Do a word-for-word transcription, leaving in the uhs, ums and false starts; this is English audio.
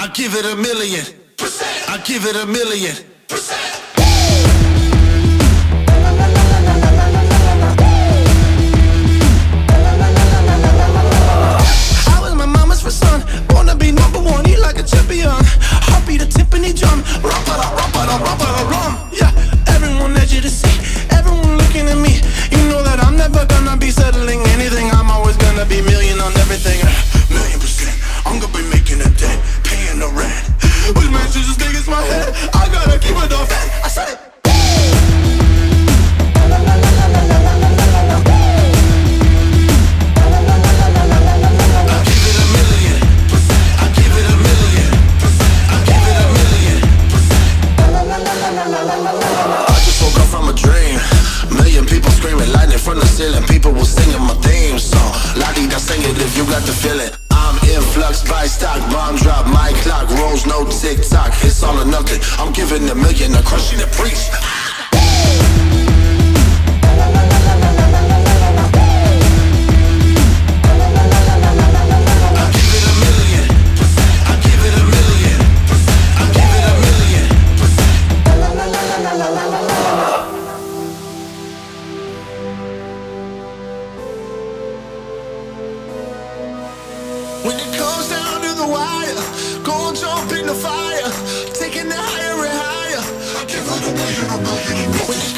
I give it a million percent. I give it a million percent. I was my mama's first son, born to be number one, eat like a champion. Heartbeat a timpani drum, rum pa da rum pa da rum pa da rum. Yeah, everyone that you to see, everyone looking at me. You know that I'm never gonna be settling anything. I'm always gonna be million on everything. Million percent, I'm gonna be making a dent, paying the rent. Which man's just as big as my head? I gotta keep it off. I said it. From the ceiling, people will singing my theme song. La-di-da, sing it if you got the feeling. I'm influx by stock, bomb drop, my clock rolls, no tick-tock. It's all or nothing, I'm giving a million, I'm crushing the priest. When it comes down to the wire, go and jump in the fire, taking it higher and higher. I give it a million, a million, a million.